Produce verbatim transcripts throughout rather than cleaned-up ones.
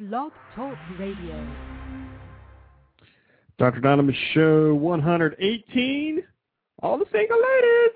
Blog Talk Radio. Doctor Anonymous Show one eighteen. All the single ladies.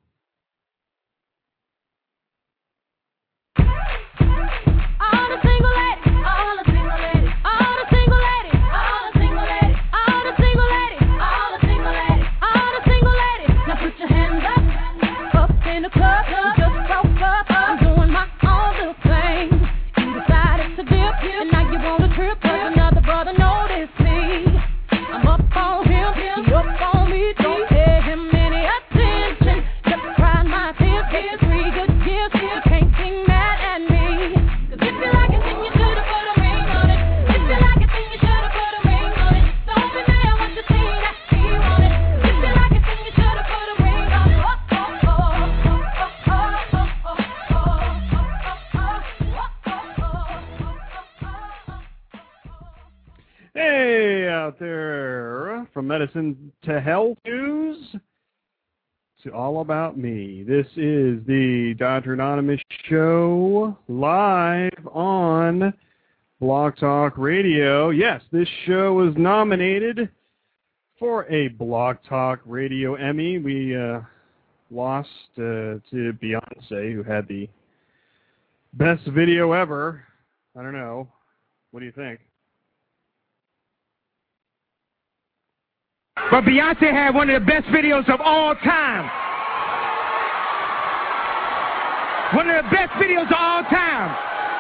There, from medicine to health news to all about me. This is the Doctor Anonymous Show live on Blog Talk Radio. Yes, this show was nominated for a Blog Talk Radio Emmy. We uh, lost uh, to Beyonce, who had the best video ever. I don't know. What do you think? But Beyonce had one of the best videos of all time. One of the best videos of all time.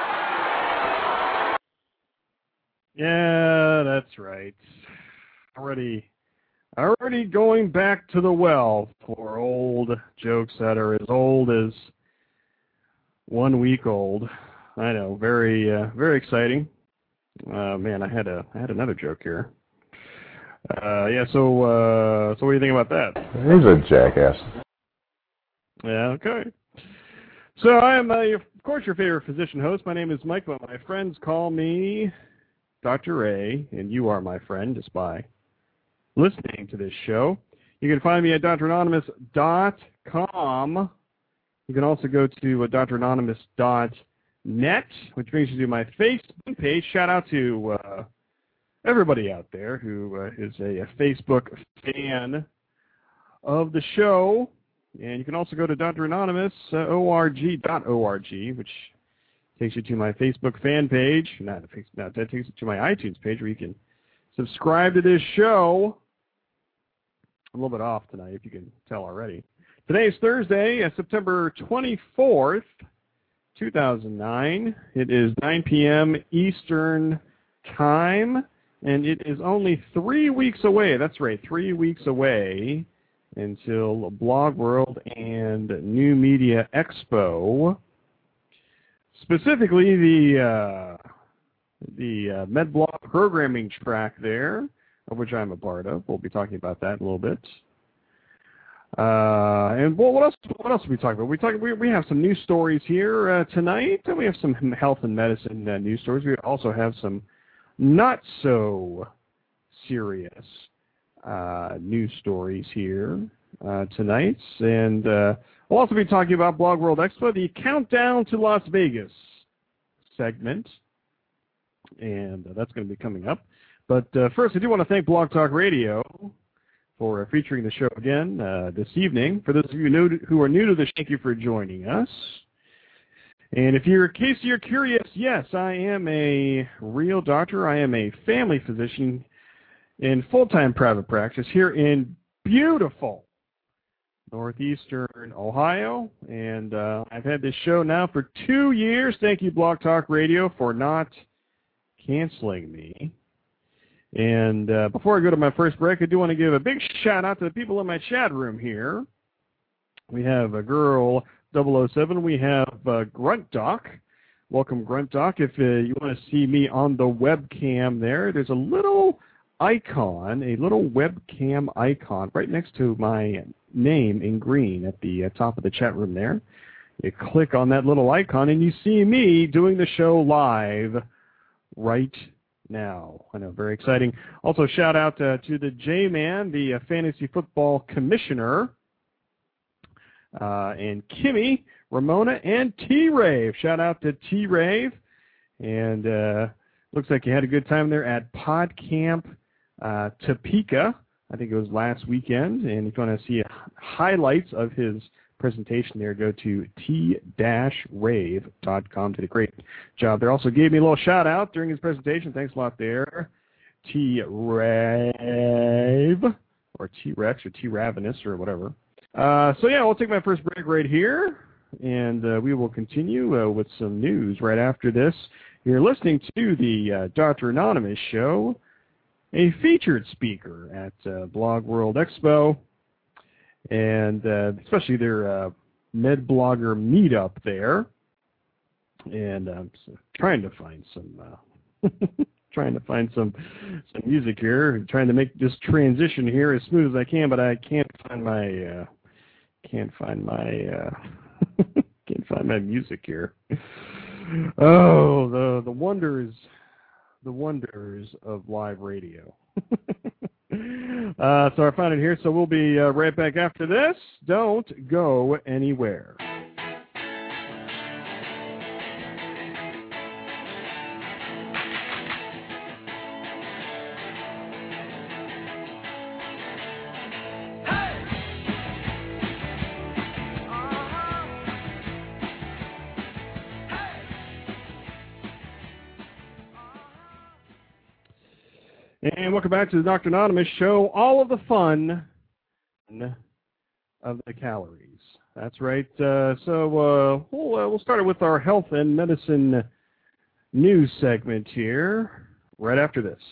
Yeah, that's right. Already, already going back to the well for old jokes that are as old as one week old. I know, very, uh, very exciting. Uh, man, I had a, I had another joke here. Uh, yeah, so, uh, so what do you think about that? He's a jackass. Yeah, okay. So I am, uh, your, of course, your favorite physician host. My name is Mike, but my friends call me Doctor Ray, and you are my friend just by listening to this show. You can find me at D R anonymous dot com. You can also go to uh, D R anonymous dot net, which brings you to my Facebook page. Shout out to uh, everybody out there who uh, is a, a Facebook fan of the show. And you can also go to D R anonymous dot org, which takes you to my Facebook fan page. Not, not that takes you to my iTunes page where you can subscribe to this show. I'm a little bit off tonight, if you can tell already. Today is Thursday, uh, September twenty-fourth, two thousand nine. It is nine p.m. Eastern Time. And it is only three weeks away, that's right, three weeks away until Blog World and New Media Expo. Specifically, the uh, the uh, MedBlog programming track there, of which I'm a part of. We'll be talking about that in a little bit. Uh, and well, what else? What else are we talking about? We talk. We we have some news stories here uh, tonight, and we have some health and medicine uh, news stories. We also have some not so serious uh, news stories here uh, tonight. And uh, we'll also be talking about Blog World Expo, the Countdown to Las Vegas segment. And uh, that's going to be coming up. But uh, first, I do want to thank Blog Talk Radio for uh, featuring the show again uh, this evening. For those of you new to, who are new to the show, thank you for joining us. And if you're, in case you're curious, yes, I am a real doctor. I am a family physician in full-time private practice here in beautiful northeastern Ohio. And uh, I've had this show now for two years. Thank you, Blog Talk Radio, for not canceling me. And uh, before I go to my first break, I do want to give a big shout-out to the people in my chat room here. We have a girl... double oh seven, we have uh, Grunt Doc. Welcome, Grunt Doc. If uh, you want to see me on the webcam there, there's a little icon, a little webcam icon right next to my name in green at the uh, top of the chat room there. You click on that little icon, and you see me doing the show live right now. I know, very exciting. Also, shout out uh, to the J-Man, the uh, Fantasy Football Commissioner, Uh, and Kimmy, Ramona, and T-Rave. Shout out to T-Rave. And uh, Looks like you had a good time there at PodCamp uh, Topeka. I think it was last weekend. And if you want to see highlights of his presentation there, go to t dash rave dot com. Did a great job there. Also gave me a little shout out during his presentation. Thanks a lot there. T-Rave, or T-Rex, or T-Ravenous, or whatever. Uh, so yeah, we'll take my first break right here, and uh, we will continue uh, with some news right after this. You're listening to the uh, Doctor Anonymous Show, a featured speaker at uh, Blog World Expo, and uh, especially their uh, MedBlogger meetup there. And I'm trying to find some, uh, trying to find some, some music here, trying to make this transition here as smooth as I can, but I can't find my, uh, can't find my, uh, can't find my music here. Oh, the the wonders, the wonders of live radio. uh, so I found it here, so we'll be uh, right back after this. Don't go anywhere. And welcome back to the Doctor Anonymous Show, all of the fun of the calories. That's right. Uh, so uh, we'll, uh, we'll start with our health and medicine news segment here right after this.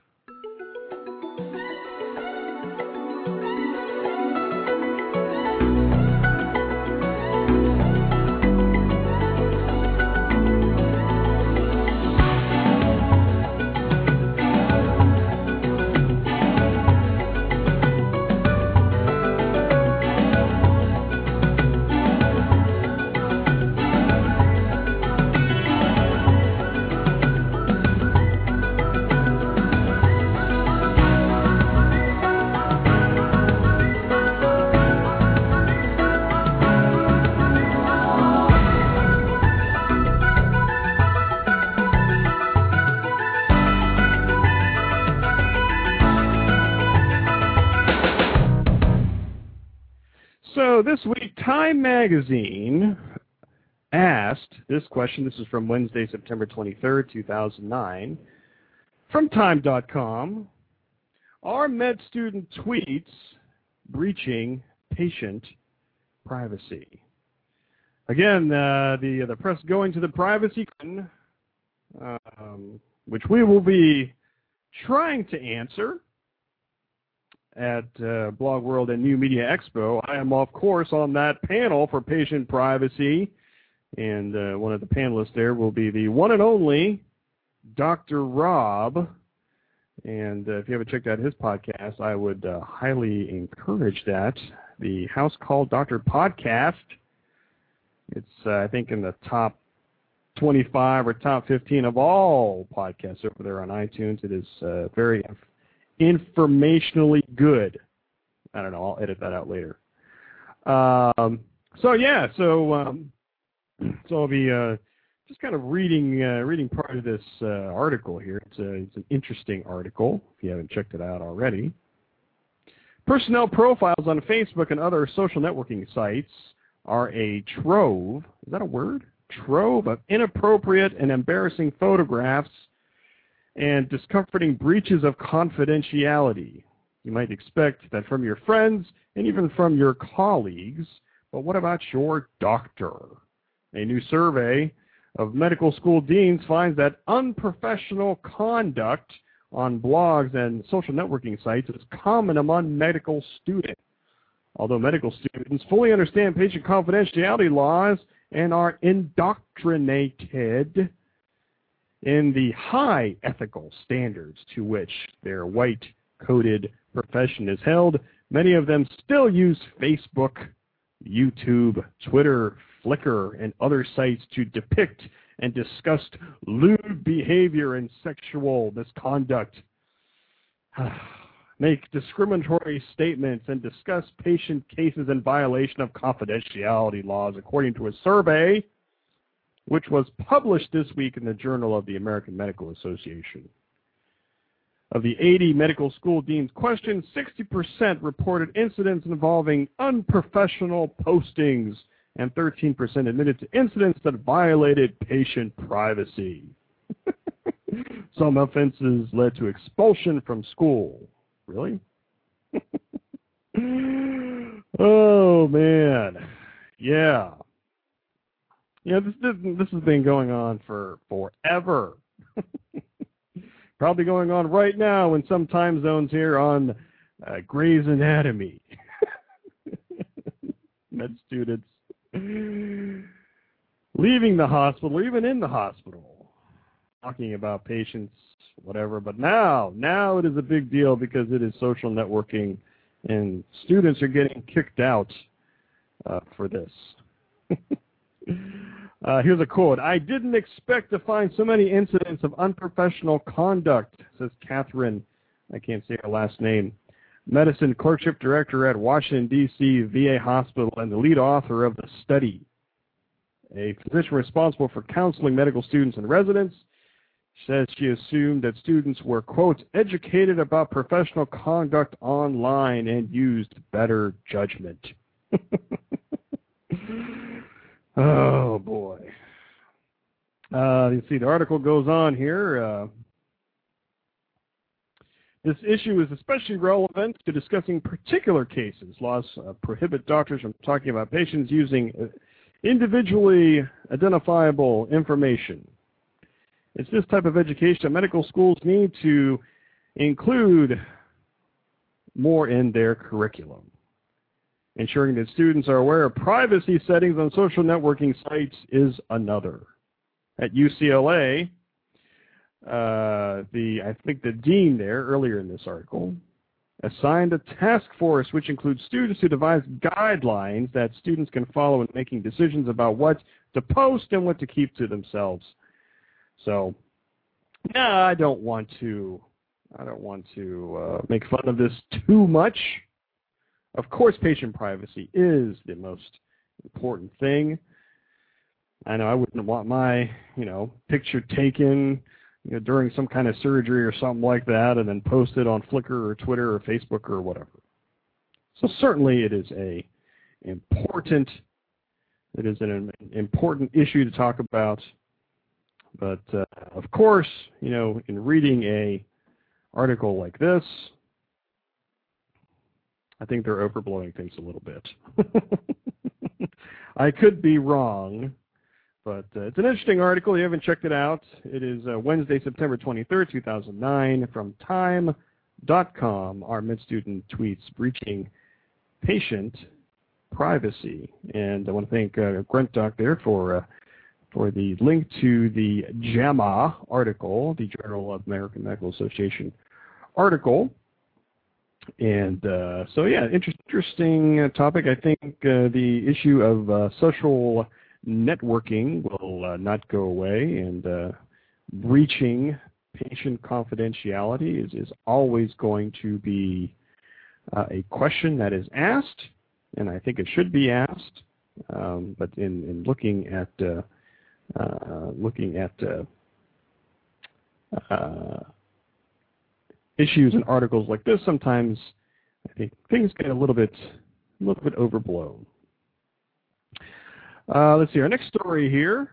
So this week, Time Magazine asked this question. This is from Wednesday, September twenty-third, two thousand nine, from time dot com. Are med student tweets breaching patient privacy? Again, uh, the the press going to the privacy, um, which we will be trying to answer at uh, Blog World and New Media Expo. I am, of course, on that panel for patient privacy, and uh, one of the panelists there will be the one and only Doctor Rob. And uh, if you haven't checked out his podcast, I would uh, highly encourage that. The House Called Doctor Podcast. It's, uh, I think, in the top twenty-five or top fifteen of all podcasts over there on iTunes. It is uh, very informationally good. I don't know. I'll edit that out later. Um, so yeah. So um, so I'll be uh, just kind of reading uh, reading part of this uh, article here. It's a it's an interesting article. If you haven't checked it out already. Personnel profiles on Facebook and other social networking sites are a trove. Is that a word? Trove of inappropriate and embarrassing photographs and discomforting breaches of confidentiality. You might expect that from your friends and even from your colleagues, but what about your doctor? A new survey of medical school deans finds that unprofessional conduct on blogs and social networking sites is common among medical students. Although medical students fully understand patient confidentiality laws and are indoctrinated in the high ethical standards to which their white-coated profession is held, many of them still use Facebook, YouTube, Twitter, Flickr, and other sites to depict and discuss lewd behavior and sexual misconduct, make discriminatory statements, and discuss patient cases in violation of confidentiality laws. According to a survey, which was published this week in the Journal of the American Medical Association. Of the eighty medical school deans questioned, sixty percent reported incidents involving unprofessional postings, and thirteen percent admitted to incidents that violated patient privacy. Some offenses led to expulsion from school. Really? Oh, man. Yeah. Yeah, this, this, this has been going on for forever. Probably going on right now in some time zones here on uh, Grey's Anatomy. Med students leaving the hospital, or even in the hospital, talking about patients, whatever. But now, now it is a big deal because it is social networking, and students are getting kicked out uh, for this. Uh, here's a quote. "I didn't expect to find so many incidents of unprofessional conduct," says Catherine, I can't say her last name, medicine clerkship director at Washington, D C V A hospital and the lead author of the study. A physician responsible for counseling medical students and residents says she assumed that students were, quote, educated about professional conduct online and used better judgment. Oh, boy. Uh, you see, the article goes on here. Uh, this issue is especially relevant to discussing particular cases. Laws uh, prohibit doctors from talking about patients using uh, individually identifiable information. It's this type of education that medical schools need to include more in their curriculum. Ensuring that students are aware of privacy settings on social networking sites is another. At U C L A, uh, the I think the dean there, earlier in this article, assigned a task force which includes students who devise guidelines that students can follow in making decisions about what to post and what to keep to themselves. So, no, I don't want to. I don't want to uh, make fun of this too much. Of course, patient privacy is the most important thing. I know I wouldn't want my, you know, picture taken, you know, during some kind of surgery or something like that, and then posted on Flickr or Twitter or Facebook or whatever. So certainly, it is a important. It is an important issue to talk about. But uh, of course, you know, in reading a article like this, I think they're overblowing things a little bit. I could be wrong, but uh, it's an interesting article. You haven't checked it out. It is uh, Wednesday, September twenty-third, two thousand nine, from time dot com. Our mid-student tweets breaching patient privacy. And I want to thank uh, Grant Doc there for uh, for the link to the JAMA article, the Journal of American Medical Association article. And uh, so, yeah, inter- interesting uh, topic. I think uh, the issue of uh, social networking will uh, not go away, and uh, breaching patient confidentiality is, is always going to be uh, a question that is asked, and I think it should be asked. Um, but in, in looking at uh, uh, looking at uh, uh, issues and articles like this, sometimes I think things get a little bit, a little bit overblown. Uh, let's see, our next story here.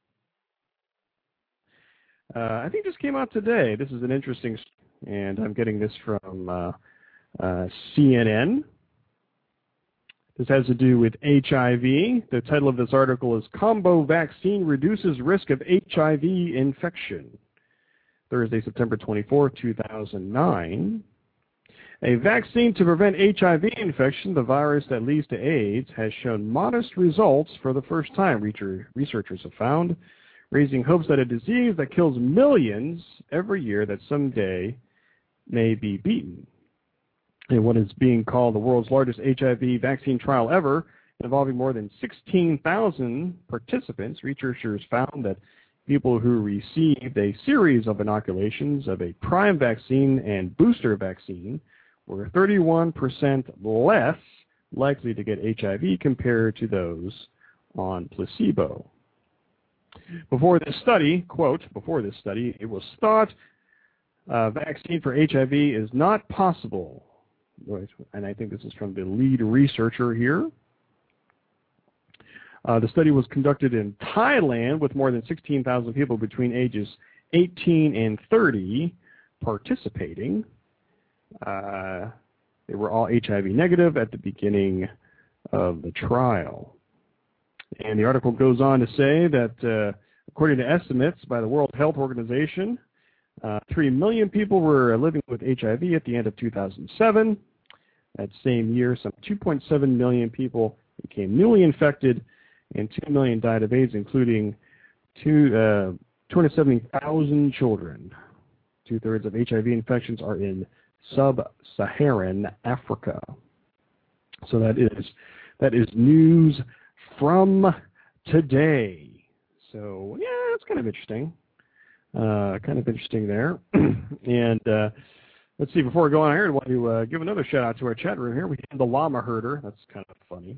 Uh, I think this came out today. This is an interesting, and I'm getting this from uh, uh, C N N. This has to do with H I V. The title of this article is "Combo Vaccine Reduces Risk of H I V Infection." Thursday, September twenty-fourth, two thousand nine. A vaccine to prevent H I V infection, the virus that leads to AIDS, has shown modest results for the first time, researchers have found, raising hopes that a disease that kills millions every year that someday may be beaten. In what is being called the world's largest H I V vaccine trial ever, involving more than sixteen thousand participants, researchers found that people who received a series of inoculations of a prime vaccine and booster vaccine were thirty-one percent less likely to get H I V compared to those on placebo. Before this study, quote, before this study, it was thought a vaccine for H I V is not possible. And I think this is from the lead researcher here. Uh, the study was conducted in Thailand with more than sixteen thousand people between ages eighteen and thirty participating. Uh, they were all H I V negative at the beginning of the trial. And the article goes on to say that uh, according to estimates by the World Health Organization, uh, three million people were living with H I V at the end of two thousand seven. That same year, some two point seven million people became newly infected, and two million died of AIDS, including two, uh, two hundred seventy thousand children. Two-thirds of H I V infections are in sub-Saharan Africa. So that is that is news from today. So, yeah, it's kind of interesting. Uh, kind of interesting there. and uh, let's see, before we go on here, I want to uh, give another shout-out to our chat room here. We have the llama herder. That's kind of funny.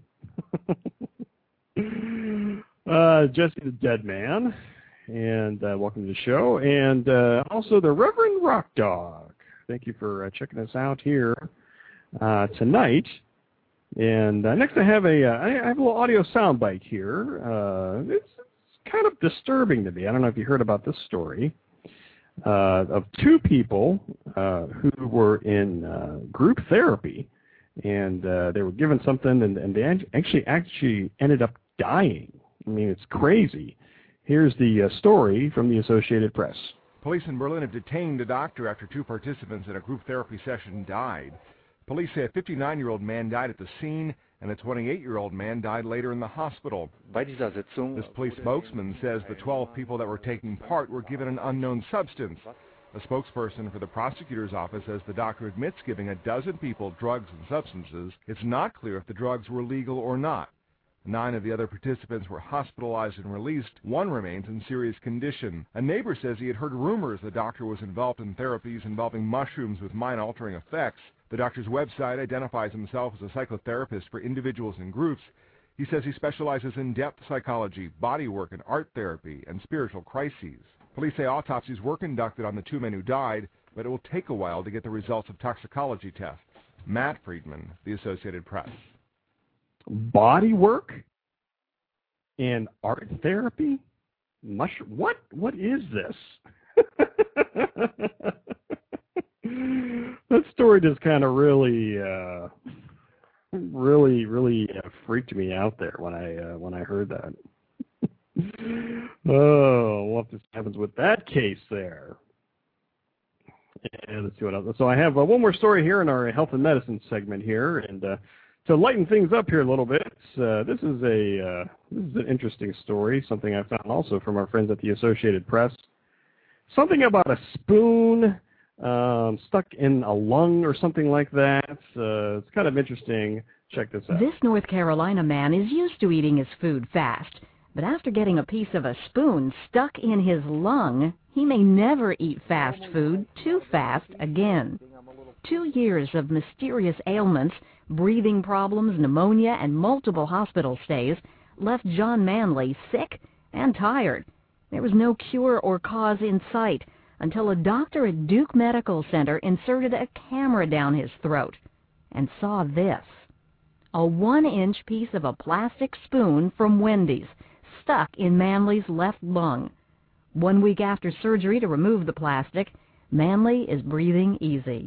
uh, Jesse the Dead Man. And uh, welcome to the show. And uh, also the Reverend Rock Dog. Thank you for uh, checking us out here uh, tonight. And uh, next I have a uh, I have a little audio soundbite here. Uh, it's, it's kind of disturbing to me. I don't know if you heard about this story uh, of two people uh, who were in uh, group therapy, and uh, they were given something, and, and they actually actually ended up dying. I mean, it's crazy. Here's the uh, story from the Associated Press. Police in Berlin have detained a doctor after two participants in a group therapy session died. Police say a fifty-nine-year-old man died at the scene, and a twenty-eight-year-old man died later in the hospital. This police spokesman says the twelve people that were taking part were given an unknown substance. A spokesperson for the prosecutor's office says the doctor admits giving a dozen people drugs and substances. It's not clear if the drugs were legal or not. Nine of the other participants were hospitalized and released. One remains in serious condition. A neighbor says he had heard rumors the doctor was involved in therapies involving mushrooms with mind-altering effects. The doctor's website identifies himself as a psychotherapist for individuals and groups. He says he specializes in depth psychology, body work, and art therapy, and spiritual crises. Police say autopsies were conducted on the two men who died, but it will take a while to get the results of toxicology tests. Matt Friedman, The Associated Press. Body work and art therapy? Mush- what? What is this? That story just kind of really, uh, really, really uh, freaked me out there when I uh, when I heard that. Oh, what happens with that case there? And let's see what else. So I have uh, one more story here in our health and medicine segment here, and uh, to lighten things up here a little bit, uh, this is a uh, this is an interesting story. Something I found also from our friends at the Associated Press. Something about a spoon um, stuck in a lung or something like that. Uh, it's kind of interesting. Check this out. This North Carolina man is used to eating his food fast, but after getting a piece of a spoon stuck in his lung, he may never eat fast food too fast again. Two years of mysterious ailments, breathing problems, pneumonia, and multiple hospital stays left John Manley sick and tired. There was no cure or cause in sight until a doctor at Duke Medical Center inserted a camera down his throat and saw this. A one-inch piece of a plastic spoon from Wendy's stuck in Manley's left lung. One week after surgery to remove the plastic, Manley is breathing easy.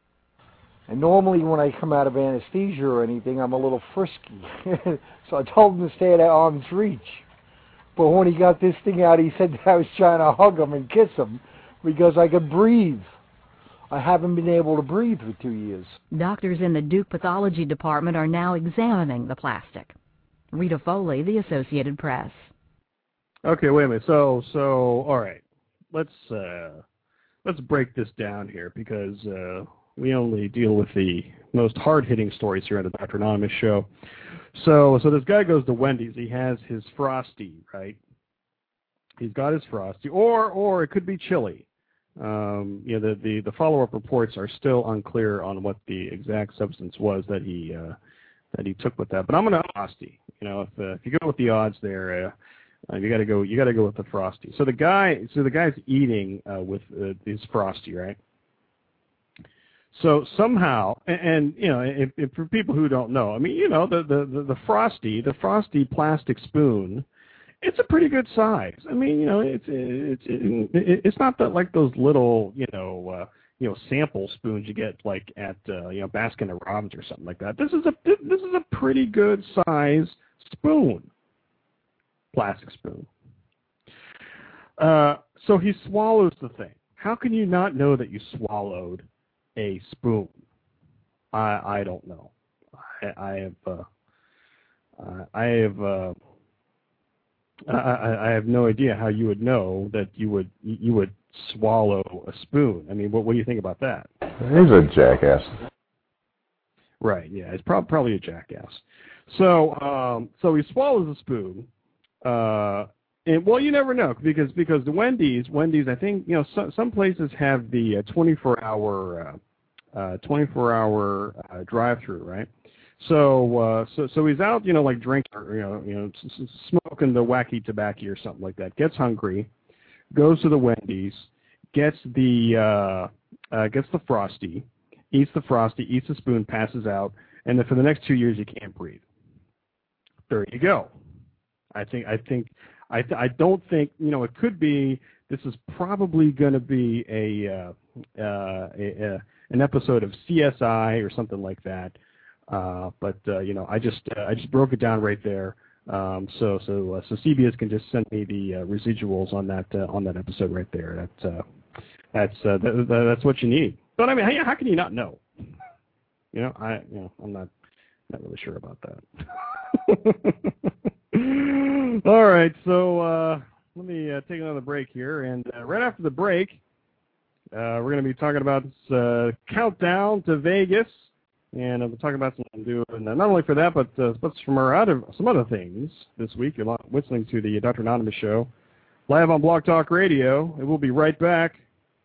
And normally when I come out of anesthesia or anything, I'm a little frisky. So I told him to stay at arm's reach. But when he got this thing out, he said that I was trying to hug him and kiss him because I could breathe. I haven't been able to breathe for two years. Doctors in the Duke Pathology Department are now examining the plastic. Rita Foley, The Associated Press. Okay, wait a minute. So, so, all right. Let's uh, let's break this down here because uh, we only deal with the most hard-hitting stories here on the Doctor Anonymous show. So, so this guy goes to Wendy's. He has his Frosty, right? He's got his Frosty, or or it could be chili. Um, you know, the, the, the follow-up reports are still unclear on what the exact substance was that he uh, that he took with that. But I'm going to Frosty. You know, if uh, if you go with the odds there, uh, Uh, you got to go. You got to go with the Frosty. So the guy, so the guy's eating uh, with uh, his Frosty, right? So somehow, and, and you know, if, if for people who don't know, I mean, you know, the, the the the Frosty, the Frosty plastic spoon, it's a pretty good size. I mean, you know, it's it's it, it's not that like those little, you know, uh, you know, sample spoons you get like at uh, you know Baskin and Robbins or something like that. This is a this is a pretty good size spoon. Plastic spoon. Uh, so he swallows the thing. How can you not know that you swallowed a spoon? I I don't know. I, I have uh, uh, I have uh, I, I have no idea how you would know that you would you would swallow a spoon. I mean, what what do you think about that? He's a jackass. Right. Yeah, it's prob- probably a jackass. So um, so he swallows a spoon. Uh, and well, you never know because because the Wendy's Wendy's I think you know some some places have the uh, twenty-four hour uh, uh, twenty-four hour uh, drive-through, right? So uh, so so he's out, you know, like drinking, you know, you know, s- s- smoking the wacky tobacco or something like that. Gets hungry, goes to the Wendy's, gets the uh, uh, gets the Frosty, eats the Frosty, eats the spoon, passes out, and then for the next two years he can't breathe. There you go. I think I think I th- I don't think you know it could be. This is probably going to be a, uh, uh, a, a an episode of C S I or something like that. Uh, but uh, you know I just uh, I just broke it down right there. Um, so so uh, so C B S can just send me the uh, residuals on that uh, on that episode right there. That's uh, that's uh, th- th- that's what you need. But I mean, how, how can you not know? You know I you know I'm not not really sure about that. All right, so uh, let me uh, take another break here, and uh, right after the break, uh, we're going to be talking about this uh, countdown to Vegas, and I'll be talking about some doing not only for that, but uh, but from our other some other things this week. You're listening to the Doctor Anonymous Show live on Blog Talk Radio, and we'll be right back.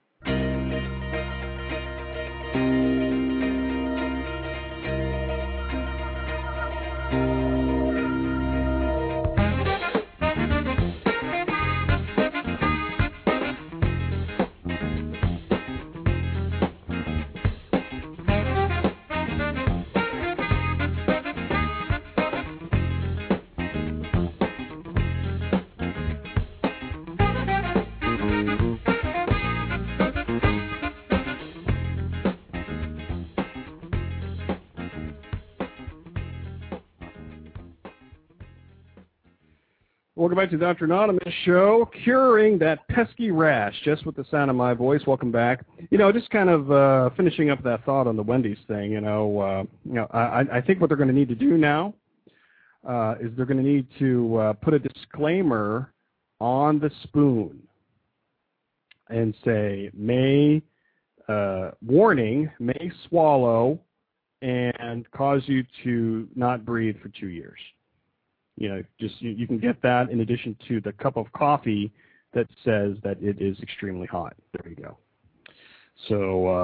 Welcome back to the Doctor Anonymous Show, curing that pesky rash just with the sound of my voice. Welcome back. You know, just kind of uh, finishing up that thought on the Wendy's thing. You know, uh, you know, I, I think what they're going to need to do now uh, is they're going to need to uh, put a disclaimer on the spoon and say, "May uh, warning may swallow and cause you to not breathe for two years." You know, just you, you can get that in addition to the cup of coffee that says that it is extremely hot. There you go. So,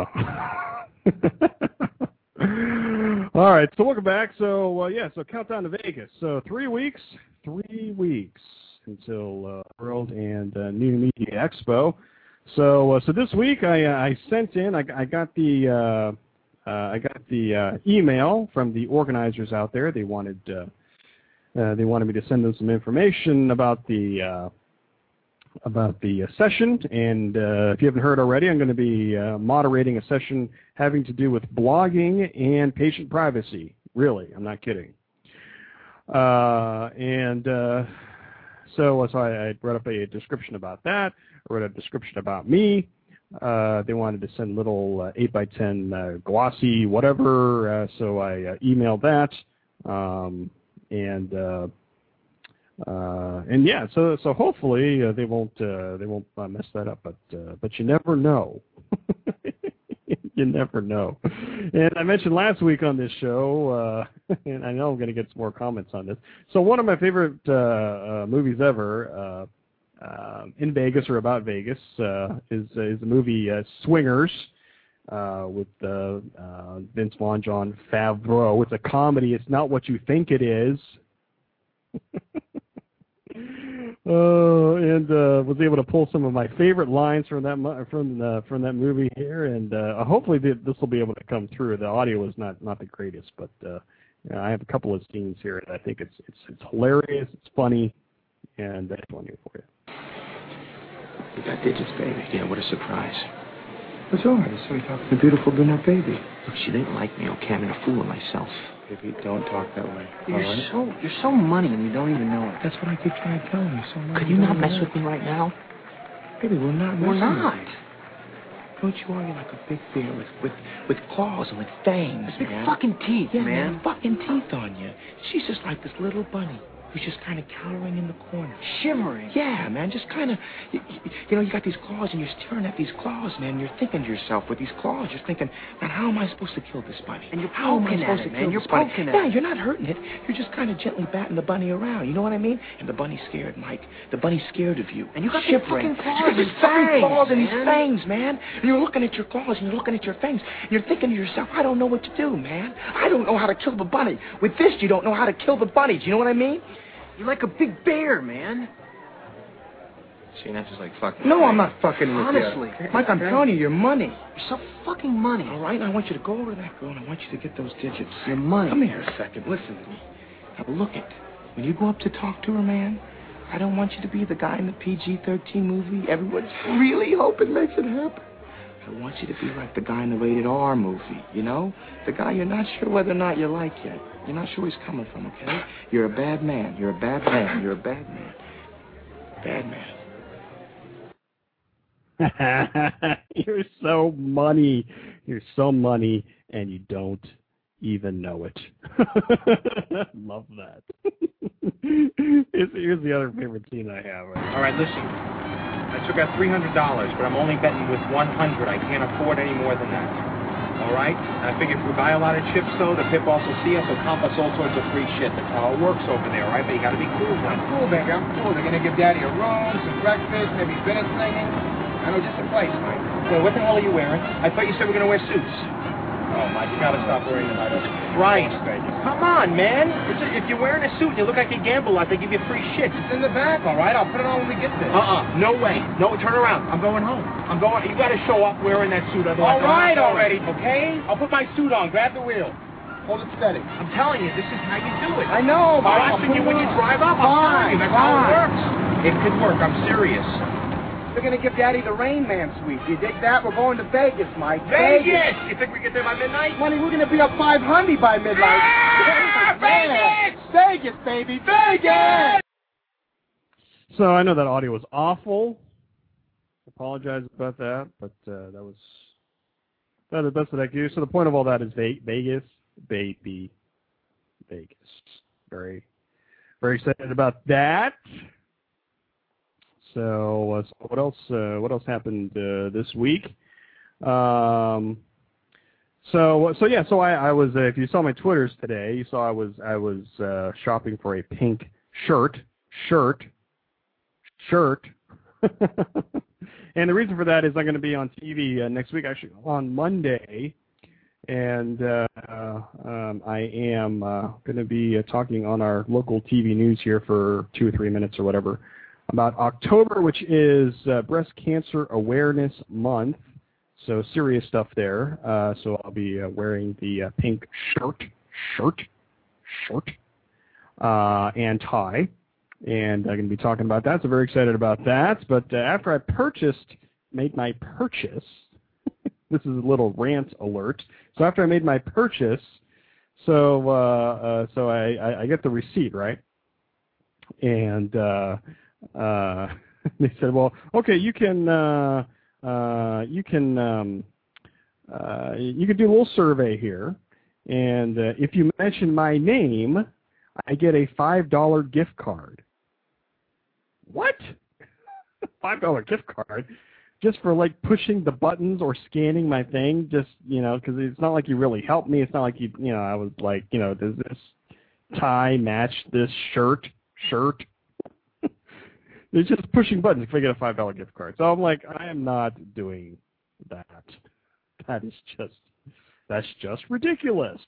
uh, all right. So welcome back. So uh, yeah. So countdown to Vegas. So three weeks, three weeks until uh, World and uh, New Media Expo. So uh, so this week I uh, I sent in. I, I got the uh, uh, I got the uh, email from the organizers out there. They wanted. Uh, Uh, they wanted me to send them some information about the uh, about the uh, session, and uh, if you haven't heard already, I'm going to be uh, moderating a session having to do with blogging and patient privacy. Really, I'm not kidding. Uh, and uh, so, so I, I brought up a description about that. I wrote a description about me. Uh, they wanted to send little uh, eight by ten uh, glossy whatever, uh, so I uh, emailed that. Um, And uh, uh, and yeah, so so hopefully uh, they won't uh, they won't uh, mess that up, but uh, but you never know. You never know. And I mentioned last week on this show, uh, and I know I'm going to get some more comments on this. So one of my favorite uh, uh, movies ever uh, uh, in Vegas or about Vegas uh, is is the movie uh, Swingers. Uh, with uh, uh, Vince Vaughn, Jon Favreau. It's a comedy. It's not what you think it is. Uh, and uh, was able to pull some of my favorite lines from that mo- from uh, from that movie here, and uh, hopefully th- this will be able to come through. The audio is not, not the greatest, but uh, you know, I have a couple of scenes here, and I think it's it's it's hilarious, it's funny, and that's one here for you. You got digits, baby. Yeah, what a surprise. What's wrong? I saw you talking to a beautiful brunette baby. Look, she didn't like me, okay? I'm in a fool of myself. Baby, don't talk that way. You're all right? so you're so money and you don't even know it. That's what I keep trying to tell you. So money. Could you not mess with me right now? Baby, we're not. We're messing not. with you. Don't you are? You're like a big bear with with, with claws and with fangs, Big man. fucking teeth, yeah, man. man. Fucking teeth on you. She's just like this little bunny who's just kind of cowering in the corner. Shivering. Yeah, man, just kind of, you, you know, you got these claws and you're staring at these claws, man, and you're thinking to yourself with these claws, you're thinking, man, how am I supposed to kill this bunny? And you're how am I poking at supposed it, to man. kill You're this bunny? poking at yeah, it. you're not hurting it. You're just kind of gently batting the bunny around. You know what I mean? And the bunny's scared, Mike. The bunny's scared of you. And you got these shivering. fucking claws You got these and fucking fangs, claws and these man. fangs, man. And you're looking at your claws and you're looking at your fangs. And you're thinking to yourself, I don't know what to do, man. I don't know how to kill the bunny. With this, you don't know how to kill the bunny. Do you know what I mean? You're like a big bear, man. See, that's just like fucking. No, I'm not fucking with Honestly. you. Mike, I'm telling you, your money. You're so fucking money. All right, now I want you to go over to that girl and I want you to get those digits. Your money. Come here a second. Listen to me. Now look it. When you go up to talk to her, man, I don't want you to be the guy in the P G thirteen movie everyone's really hoping makes it happen. I want you to be like the guy in the rated R movie, you know? The guy you're not sure whether or not you like yet. You're not sure where he's coming from, okay? You're a bad man. You're a bad man. You're a bad man. Bad man. You're so money. You're so money, and you don't even know it. Love that. here's, here's the other favorite scene I have. All right, listen. I took out three hundred dollars, but I'm only betting with one hundred. I can't afford any more than that. All right? I figure if we buy a lot of chips, though, the Pip also see us, will comp us all sorts of free shit. That's how it works over there, all right? But you got to be cool, man. I'm cool, baby. I'm cool. They're going to give Daddy a room, some breakfast, maybe dinner singing. I know just a place, Mike. Well, what the hell are you wearing? I thought you said we're going to wear suits. Oh, Mike, you got to stop wearing them. Right. Come on, man. It's a, if you're wearing a suit and you look like you gamble lot, they give you free shit. It's in the back, all right? I'll put it on when we get there. Uh-uh. No way. No, turn around. I'm going home. I'm going. You got to show up wearing that suit. Otherwise, All right I'm not already. going, okay? I'll put my suit on. Grab the wheel. Hold it steady. I'm telling you, this is how you do it. I know, I'm but watching you when you drive up. I'm telling you, that's how it works. It could work. I'm serious. They're going to give Daddy the Rain Man suite. You dig that? We're going to Vegas, Mike. Vegas! You think we get there by midnight? Money, we're going to be up five hundred by midnight. Ah, Vegas! Vegas, baby, Vegas! So I know that audio was awful. Apologize about that, but uh, that was that the best that I could do. So the point of all that is Vegas, baby, Vegas. Very, very excited about that. So, uh, so what else? Uh, what else happened uh, this week? Um, so, so yeah. So I, I was. Uh, if you saw my Twitters today, you saw I was. I was uh, shopping for a pink shirt. Shirt. Shirt. And the reason for that is I'm going to be on T V uh, next week, actually on Monday, and uh, um, I am uh, going to be uh, talking on our local T V news here for two or three minutes or whatever about October, which is uh, Breast Cancer Awareness Month. So serious stuff there. Uh, so I'll be uh, wearing the uh, pink shirt, shirt, shirt, uh, and tie. And I'm going to be talking about that, so very excited about that. But uh, after I purchased, made my purchase, this is a little rant alert. So after I made my purchase, so uh, uh, so I, I, I get the receipt, right? And uh, uh, they said, well, okay, you can uh, uh, you can um, uh, you can do a little survey here, and uh, if you mention my name, I get a five dollar gift card. What? five dollar gift card? Just for, like, pushing the buttons or scanning my thing? Just, you know, because it's not like you really helped me. It's not like you, you know, I was like, you know, does this tie match this shirt? Shirt? It's just pushing buttons if I get a five dollar gift card. So I'm like, I am not doing that. That is just, that's just ridiculous.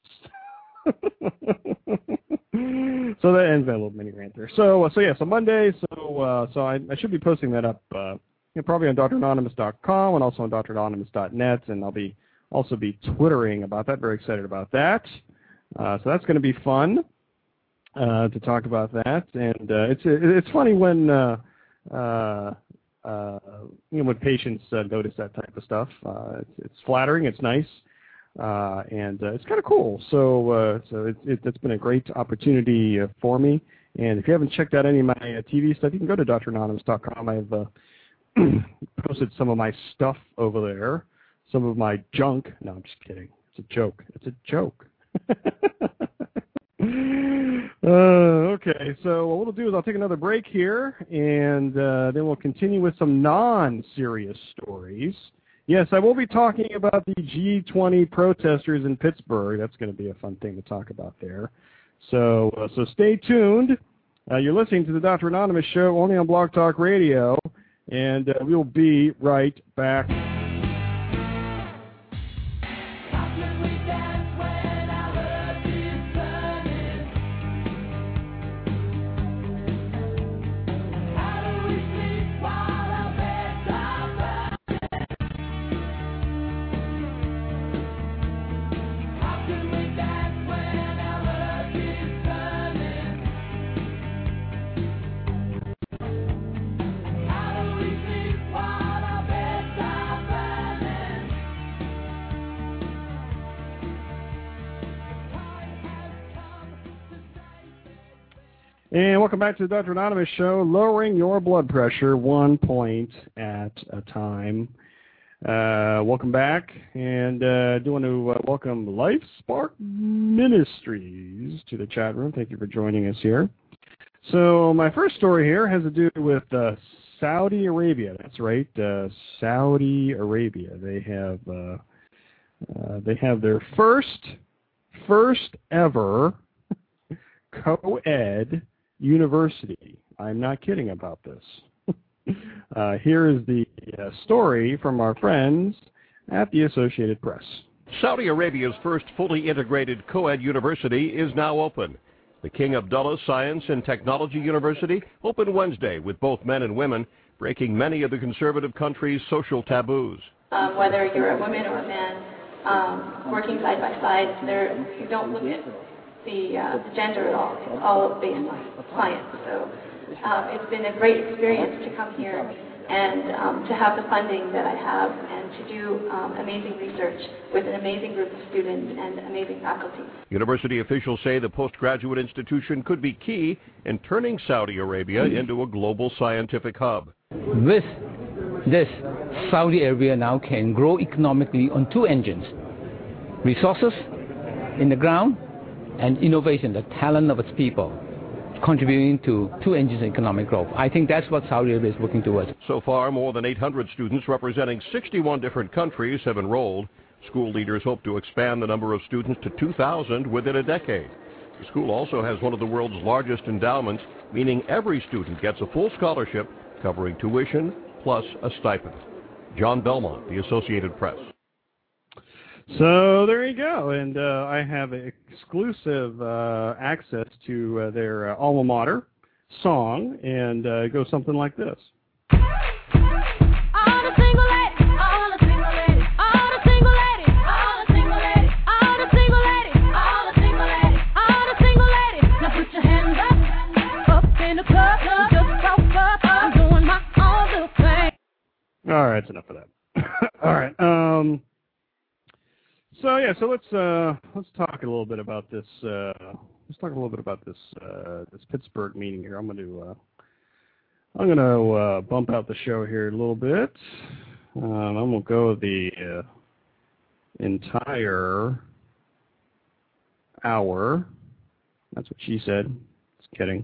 So that ends that little mini rant there. So, so yeah, so Monday, so uh, so I, I should be posting that up uh, you know, probably on D R anonymous dot com and also on D R anonymous dot net, and I'll be also be Twittering about that. Very excited about that. Uh, so that's going to be fun uh, to talk about that. And uh, it's it's funny when uh, uh, uh, you know when patients uh, notice that type of stuff. Uh, it's, it's flattering. It's nice. Uh, and uh, it's kind of cool. So, uh, so it, it, it's been a great opportunity uh, for me. And if you haven't checked out any of my uh, T V stuff, you can go to D R anonymous dot com. I've uh, posted some of my stuff over there, some of my junk. No, I'm just kidding. It's a joke. It's a joke. uh, okay, so what we'll do is I'll take another break here, and uh, then we'll continue with some non-serious stories. Yes, I will be talking about the G twenty protesters in Pittsburgh. That's going to be a fun thing to talk about there. So, uh, so stay tuned. Uh, you're listening to the Doctor Anonymous Show only on Blog Talk Radio, and uh, we'll be right back. And welcome back to the Doctor Anonymous Show, lowering your blood pressure one point at a time. Uh, welcome back, and uh, do want to uh, welcome Life Spark Ministries to the chat room. Thank you for joining us here. So my first story here has to do with uh, Saudi Arabia. That's right, uh, Saudi Arabia. They have uh, uh, they have their first first ever co-ed university. I'm not kidding about this. uh, here is the uh, story from our friends at the Associated Press. Saudi Arabia's first fully integrated co-ed university is now open. The King Abdullah Science and Technology University opened Wednesday with both men and women, breaking many of the conservative country's social taboos. Um, whether you're a woman or a man, um, working side by side, there you don't look at the, uh, the gender at all. It's all based on science. So um, it's been a great experience to come here and um, to have the funding that I have and to do um, amazing research with an amazing group of students and amazing faculty. University officials say the postgraduate institution could be key in turning Saudi Arabia into a global scientific hub. With this, Saudi Arabia now can grow economically on two engines: resources in the ground and innovation, the talent of its people, contributing to two engines of economic growth. I think that's what Saudi Arabia is working towards. So far, more than eight hundred students representing sixty-one different countries have enrolled. School leaders hope to expand the number of students to two thousand within a decade. The school also has one of the world's largest endowments, meaning every student gets a full scholarship covering tuition plus a stipend. John Belmont, The Associated Press. So there you go, and uh, I have exclusive uh, access to uh, their uh, alma mater song, and uh, it goes something like this. All right, that's enough of that. All right. Um, so yeah, so let's uh, let's talk a little bit about this. Uh, let's talk a little bit about this uh, this Pittsburgh meeting here. I'm going to uh, I'm going to uh, bump out the show here a little bit. Um, I'm going to go the uh, entire hour. That's what she said. Just kidding.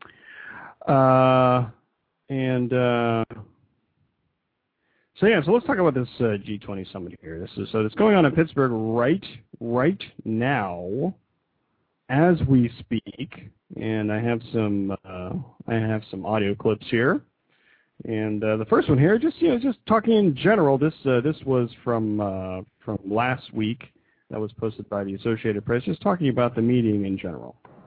Uh, and. Uh, So yeah, so let's talk about this uh, G twenty summit here. This is so it's going on in Pittsburgh right right now, as we speak. And I have some uh, I have some audio clips here. And uh, the first one here, just you know, just talking in general. This uh, this was from uh, from last week. That was posted by the Associated Press, just talking about the meeting in general.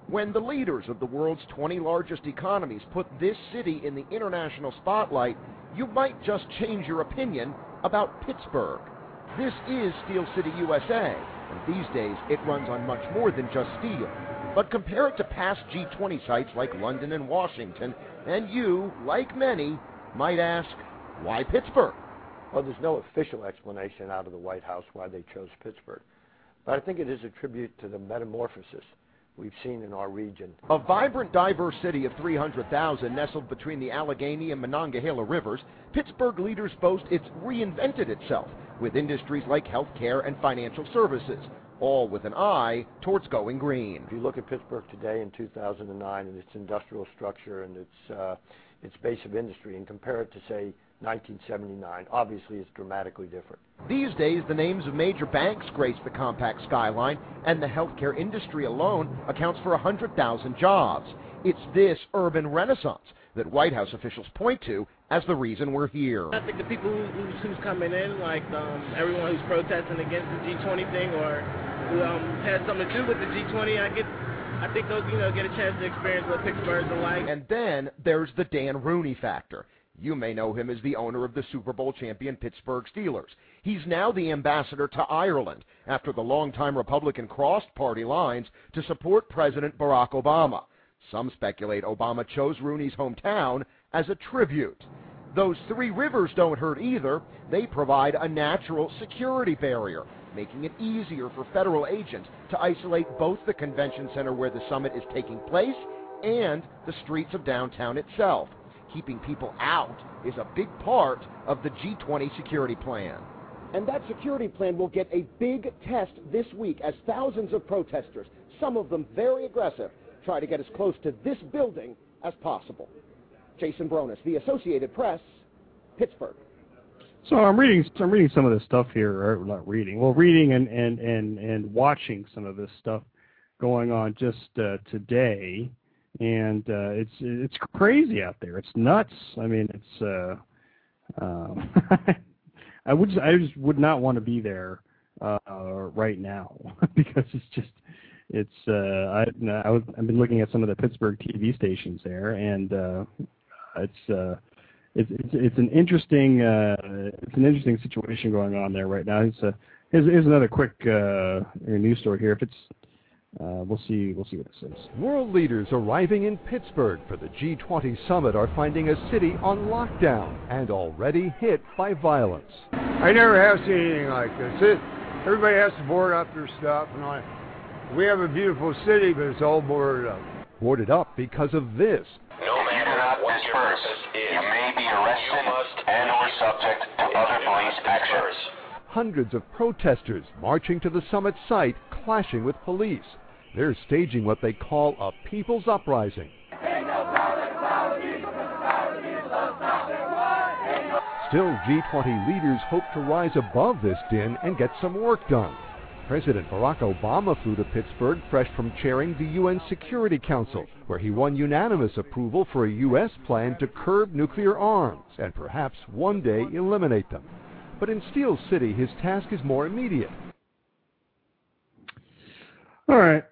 When the leaders of the world's twenty largest economies put this city in the international spotlight, you might just change your opinion about Pittsburgh. This is Steel City, U S A, and these days it runs on much more than just steel. But compare it to past G twenty sites like London and Washington, and you, like many, might ask, why Pittsburgh? Well, there's no official explanation out of the White House why they chose Pittsburgh, but I think it is a tribute to the metamorphosis we've seen in our region. A vibrant, diverse city of three hundred thousand nestled between the Allegheny and Monongahela rivers, Pittsburgh leaders boast it's reinvented itself with industries like healthcare and financial services, all with an eye towards going green. If you look at Pittsburgh today in two thousand nine and its industrial structure and its, uh, its base of industry and compare it to, say, nineteen seventy-nine, obviously it's dramatically different. These days, the names of major banks grace the compact skyline, and the healthcare industry alone accounts for one hundred thousand jobs. It's this urban renaissance that White House officials point to as the reason we're here. I think the people who, who's, who's coming in, like um, everyone who's protesting against the G twenty thing or who um, has something to do with the G twenty, I get, I think they'll you know, get a chance to experience what Pittsburgh's like. And then there's the Dan Rooney factor. You may know him as the owner of the Super Bowl champion Pittsburgh Steelers. He's now the ambassador to Ireland after the longtime Republican crossed party lines to support President Barack Obama. Some speculate Obama chose Rooney's hometown as a tribute. Those three rivers don't hurt either. They provide a natural security barrier, making it easier for federal agents to isolate both the convention center where the summit is taking place and the streets of downtown itself. Keeping people out is a big part of the G twenty security plan. And that security plan will get a big test this week as thousands of protesters, some of them very aggressive, try to get as close to this building as possible. Jason Bronis, The Associated Press, Pittsburgh. So I'm reading I'm reading some of this stuff here, or not reading, well, reading and, and, and, and watching some of this stuff going on just uh, today. And uh, it's it's crazy out there. It's nuts. I mean, it's. Uh, um, I would just, I just would not want to be there uh, right now because it's just it's. Uh, I I was, I've been looking at some of the Pittsburgh T V stations there, and uh, it's, uh, it's it's it's an interesting uh, it's an interesting situation going on there right now. It's a, here's, here's another quick uh, news story here. If it's Uh, we'll see. We'll see what this is. World leaders arriving in Pittsburgh for the G twenty summit are finding a city on lockdown and already hit by violence. I never have seen anything like this. It, everybody has to board up their stuff, and I, we have a beautiful city, but it's all boarded up. Boarded up because of this. No matter what your purpose is, you may be arrested and or subject to other police actions. Hundreds of protesters marching to the summit site, clashing with police. They're staging what they call a people's uprising. Still, G twenty leaders hope to rise above this din and get some work done. President Barack Obama flew to Pittsburgh fresh from chairing the U N Security Council, where he won unanimous approval for a U S plan to curb nuclear arms and perhaps one day eliminate them. But in Steel City, his task is more immediate. All right.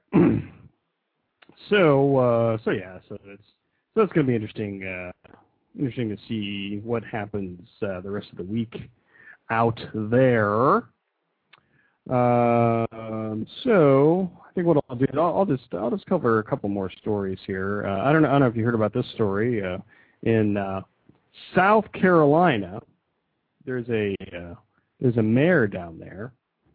so, uh, so yeah, so it's so it's going to be interesting, uh, interesting to see what happens uh, the rest of the week out there. Um, so I think what I'll do, I'll, I'll just I'll just cover a couple more stories here. Uh, I don't know, I don't know if you heard about this story uh, in uh, South Carolina. There's a uh, there's a mayor down there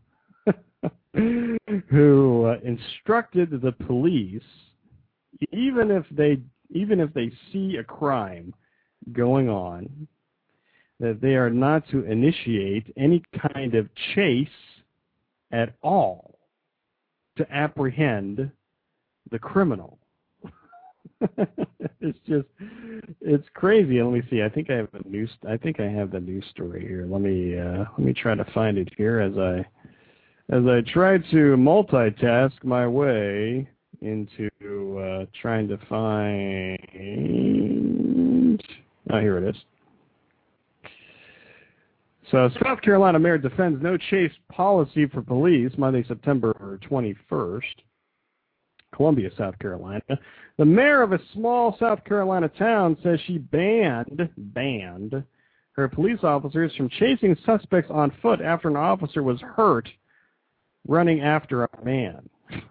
who uh, instructed the police, even if they even if they see a crime going on, that they are not to initiate any kind of chase at all to apprehend the criminal. It's just, it's crazy. Let me see. I think I have a news. I think I have the news story here. Let me uh, let me try to find it here as I as I try to multitask my way into uh, trying to find. Oh, here it is. So, South Carolina mayor defends no chase policy for police Monday, September twenty-first. Columbia, South Carolina. The mayor of a small South Carolina town says she banned, banned her police officers from chasing suspects on foot after an officer was hurt running after a man.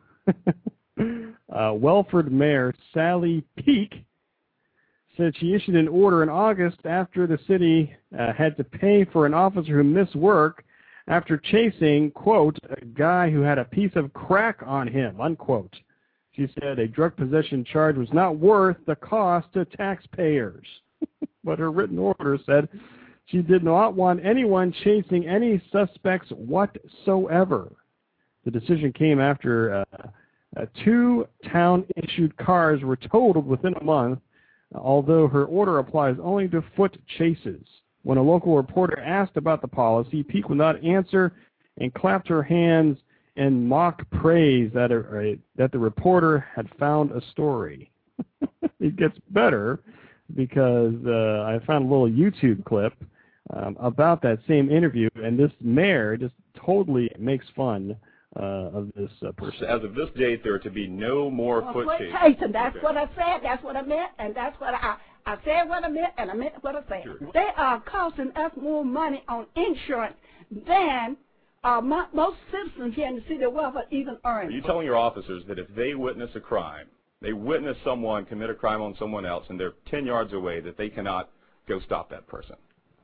uh, Welford Mayor Sally Peake said she issued an order in August after the city uh, had to pay for an officer who missed work after chasing, quote, a guy who had a piece of crack on him, unquote. She said a drug possession charge was not worth the cost to taxpayers. But her written order said she did not want anyone chasing any suspects whatsoever. The decision came after uh, uh, two town-issued cars were totaled within a month, although her order applies only to foot chases. When a local reporter asked about the policy, Peake would not answer and clapped her hands in mock praise that, a, that the reporter had found a story. It gets better because uh, I found a little YouTube clip um, about that same interview, and this mayor just totally makes fun uh, of this uh, person. As of this date, there are to be no more well, foot chases. Chasing, that's okay. What I said, that's what I meant, and that's what I... I said what I meant, and I meant what I said. Sure. They are costing us more money on insurance than uh, my, most citizens here in the city of Welford even earn. Are you telling your officers that if they witness a crime, they witness someone commit a crime on someone else, and they're ten yards away, that they cannot go stop that person?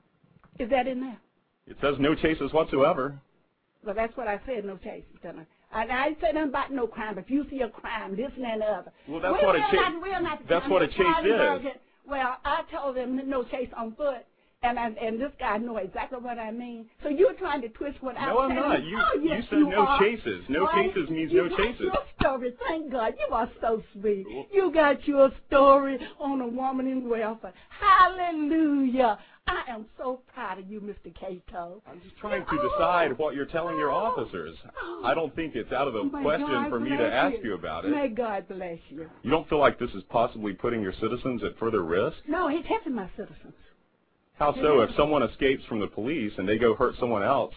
Is that in there? It says no chases whatsoever. Well, that's what I said, no chases. And I ain't said nothing about no crime. If you see a crime, this and that and the other. Well, that's we what a chase. That's what a chase is. Well, I told them no chase on foot, and I, and this guy knows exactly what I mean. So you're trying to twist what I'm saying. No, I'm not. You, oh, yes, you said you no are. chases. No well, chases means you no got chases. Your story. Thank God. You are so sweet. You got your story on a woman in welfare. Hallelujah. I am so proud of you, Mister Cato. I'm just trying to oh, decide what you're telling your officers. Oh, I don't think it's out of the question God for me to ask you. you about it. May God bless you. You don't feel like this is possibly putting your citizens at further risk? No, he's helping my citizens. How so? If someone escapes from the police and they go hurt someone else?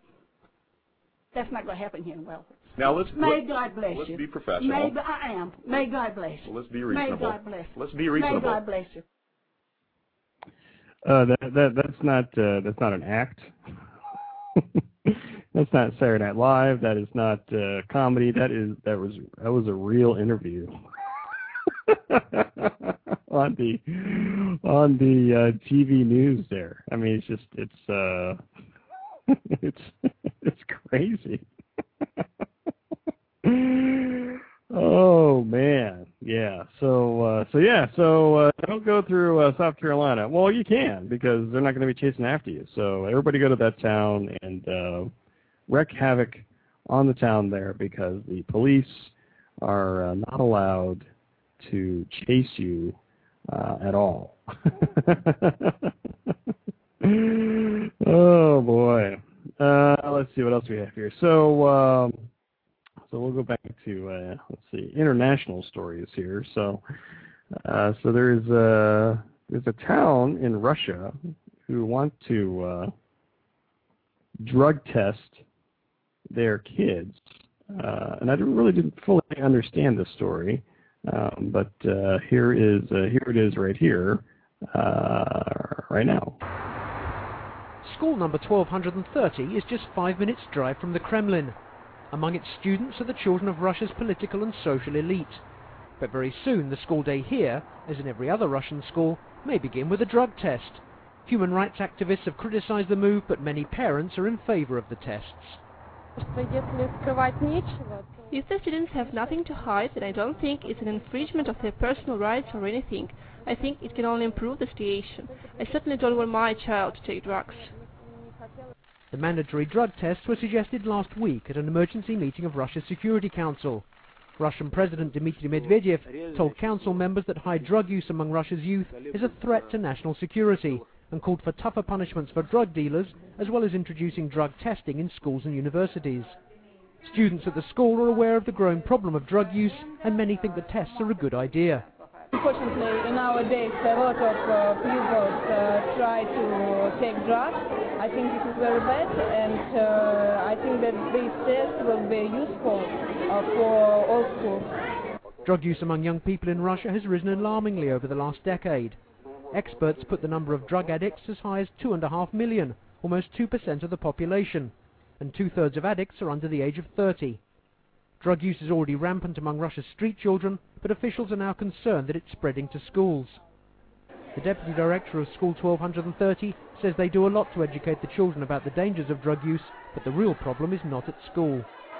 That's not going to happen here in Welford. Now let's May let, God bless let's you. Let's be professional. May, I am. May God bless you. Well, let's be reasonable. May God bless you. Let's be reasonable. May God bless you. Uh, that, that that's not uh, that's not an act. That's not Saturday Night Live. That is not uh, comedy. That is that was that was a real interview on the on the uh, T V news. There, I mean, it's just it's uh, it's it's crazy. Oh man, yeah. So, uh, so yeah. So uh, don't go through uh, South Carolina. Well, you can because they're not going to be chasing after you. So everybody go to that town and uh, wreak havoc on the town there because the police are uh, not allowed to chase you uh, at all. Oh boy. Uh, let's see what else we have here. So. Um, So we'll go back to, uh, let's see, international stories here. So uh, so there's a, there's a town in Russia who want to uh, drug test their kids. Uh, and I really didn't fully understand the story, um, but uh, here is uh, here it is right here, uh, right now. School number twelve thirty is just five minutes' drive from the Kremlin. Among its students are the children of Russia's political and social elite. But very soon the school day here, as in every other Russian school, may begin with a drug test. Human rights activists have criticized the move, but many parents are in favor of the tests. If the students have nothing to hide, then I don't think it's an infringement of their personal rights or anything. I think it can only improve the situation. I certainly don't want my child to take drugs. The mandatory drug tests were suggested last week at an emergency meeting of Russia's Security Council. Russian President Dmitry Medvedev told council members that high drug use among Russia's youth is a threat to national security and called for tougher punishments for drug dealers as well as introducing drug testing in schools and universities. Students at the school are aware of the growing problem of drug use and many think the tests are a good idea. Unfortunately, in our days, a lot of uh, pupils uh, try to take drugs. I think this is very bad, and uh, I think that these tests will be useful uh, for all schools. Drug use among young people in Russia has risen alarmingly over the last decade. Experts put the number of drug addicts as high as two and a half million, almost two percent of the population, and two-thirds of addicts are under the age of thirty. Drug use is already rampant among Russia's street children, but officials are now concerned that it's spreading to schools. The deputy director of School twelve thirty says they do a lot to educate the children about the dangers of drug use, but the real problem is not at school.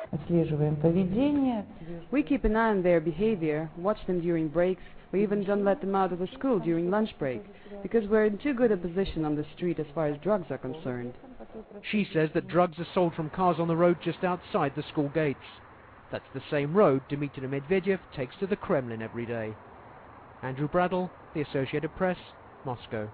We keep an eye on their behavior, watch them during breaks, or even don't let them out of the school during lunch break, because we're in too good a position on the street as far as drugs are concerned. She says that drugs are sold from cars on the road just outside the school gates. That's the same road Dmitry Medvedev takes to the Kremlin every day. Andrew Bradle, The Associated Press, Moscow.